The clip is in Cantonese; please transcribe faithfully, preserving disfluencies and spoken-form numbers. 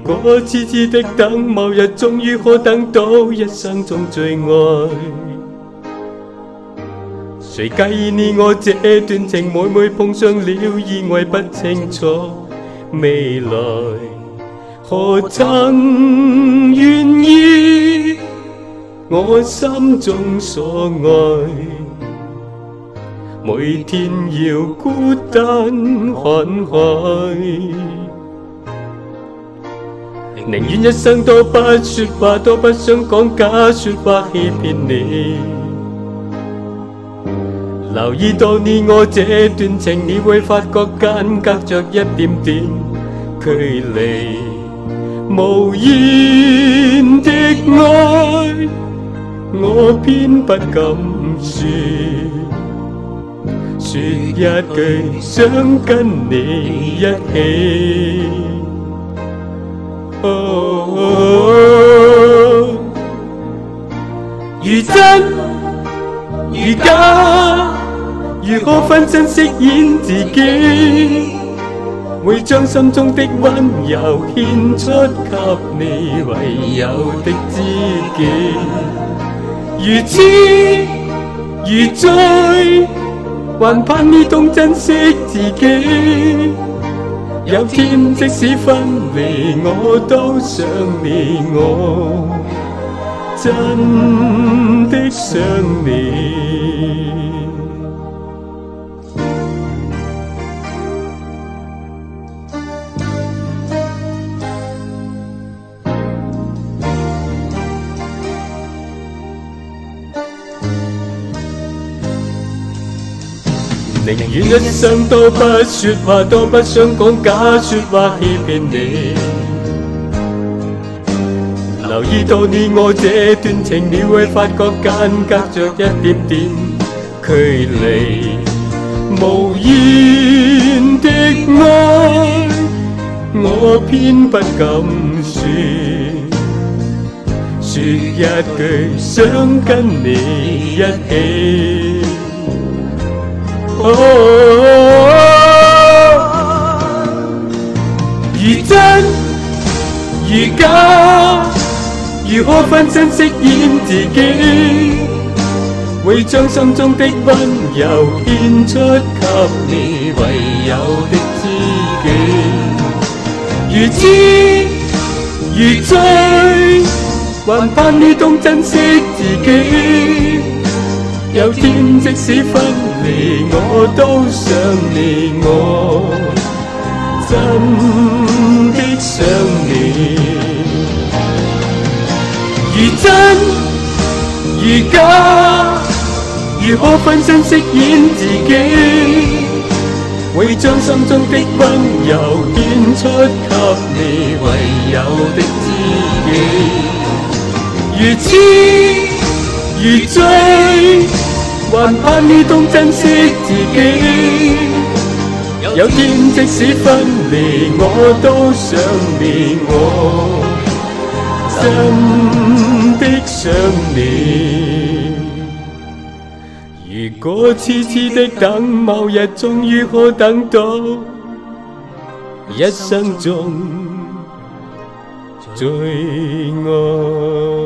果痴痴的等，某日終於可等到一生中最愛。誰介意你我這段情，每每碰上了意外，不清楚未來，何曾願意我心中所愛，每天要孤單看海，寧願一生都不說話，都不想講假說話欺騙你。留意到你我這段情，你會發覺間隔着一點點距離，無言的愛我偏不敢說，說一句想跟你一起。哦哦、如真如假，如何分身飾演自己，會將心中的溫柔獻出給你唯有的知己。如痴如醉，還盼你懂珍惜自己。有天即使分離，我都想你，我真的想你。寧願一生都不說話，都不想講假說話欺騙你。留意到你我這段情，你會發覺間隔着一點點距離，無言的愛我偏不敢說，說一句想跟你一起。哦，如真如假，如何分身飾演自己，會將心中的溫柔獻出給你唯有的知己。如痴如醉，還盼你懂珍惜自己。有天即使分離，我都想你，我真的想你。如真如假，如何分身飾演自己，會將心中的溫柔獻出給你唯有的知己。如痴如醉，還盼你懂珍惜自己。有天即使分離，我都想你，我真的想你。如果痴痴的等，某日終於可等到一生中最愛。